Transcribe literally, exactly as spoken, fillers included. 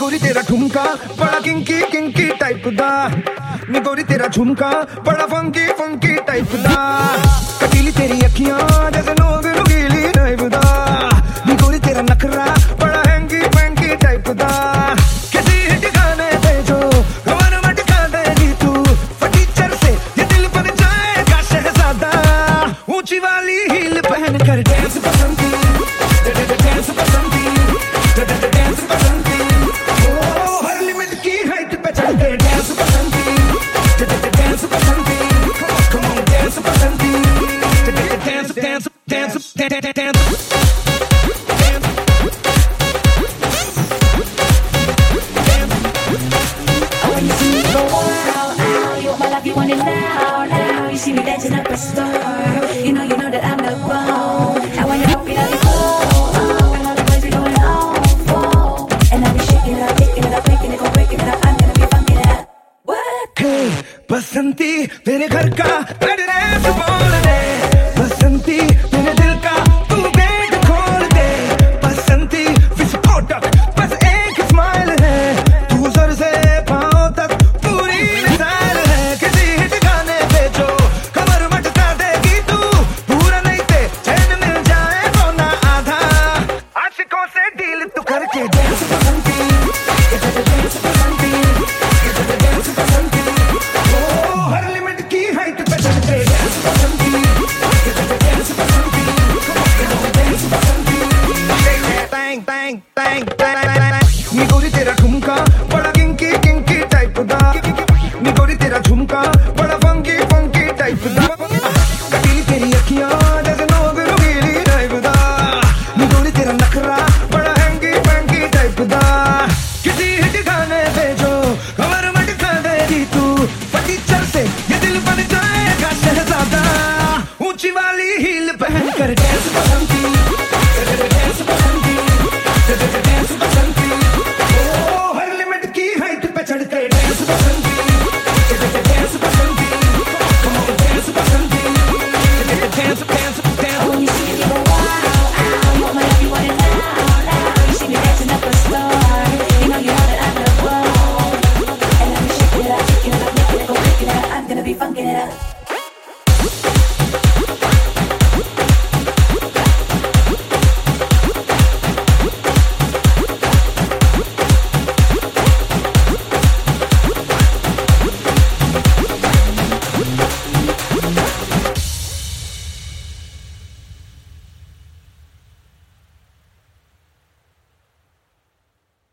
गोरी तेरा ठुमका बड़ा किंकी किंकी टाइप दा, नी गोरी तेरा झुमका बड़ा फंकी फंकी टाइप दा, कटीली तेरी अखियां जैसे नोग नुकीली नाइफ दा, नी गोरी तेरा नखरा बड़ा हैंगी फैंकी टाइप दा, किसी ठिकाने पे जो कमर मटका देगी तू, फटीचर से ये दिल बन जाएगा शहजादा, ऊंची वाली हील पहन कर डांस पसंद की, डांस पसंद की, डांस पसंद की, ओ हर लिमिट की हाइट पे चढ़ के डांस पसंद की, डांस पसंद की, come on डांस पसंद की, dance dance dance dance When you see me go out, out, you want my life, you want it now, now. You see me dancing up a store, you know, you know that I'm the bomb. And when you open up the floor, oh, and all the boys be going on, oh, and I'll be shaking it up, taking it up, making it go, breaking it up. I'm gonna be funky that. What? Hey, Basanti तेरे घर का address बोल दे, बसंती तेरे दिल का तू gate खोल दे, बसंती विस्फोटक बस एक स्माइल है, तू सर से पांव तक पूरी मिसाल है, किसी ठिकाने पे जो कमर मटका देगी तू, पूरा नहीं ते चैन मिल जाए वो ना आधा, आशिकों से डील तू करके डांस पसंद की, डांस पसंद की, डांस पसंद की, ओ हर लिमिट की हाइट पे चढ़ के डांस पसंद की, डांस पसंद की, डांस पसंद की, बैंग बैंग बैंग बैंग, नी गोरी तेरा ठुमका बड़ा किंकी किंकी टाइप दा, नी गोरी तेरा झुमका बड़ा फंकी फंकी टाइप दा, कटीली तेरी अखियां जैसे नोग नुकीली नाइफ दा, नी गोरी तेरा नखरा बड़ा हैंगी फैंकी टाइप दा, किसी ठिकाने पे जो कमर मटका देगी तू, फटीचर से ये दिल बन जाएगा शहजादा, ऊंची वाली हील पहन कर डांस पसंद की, डांस पसंद की, डांस पसंद की, ओ हर लिमिट की हाइट पे चढ़ कर डांस पसंद की, डांस पसंद की, come on डांस पसंद की, dance dance dance. When you see me go out, out, you want my life, you want it now, now. You see me dancing up a store.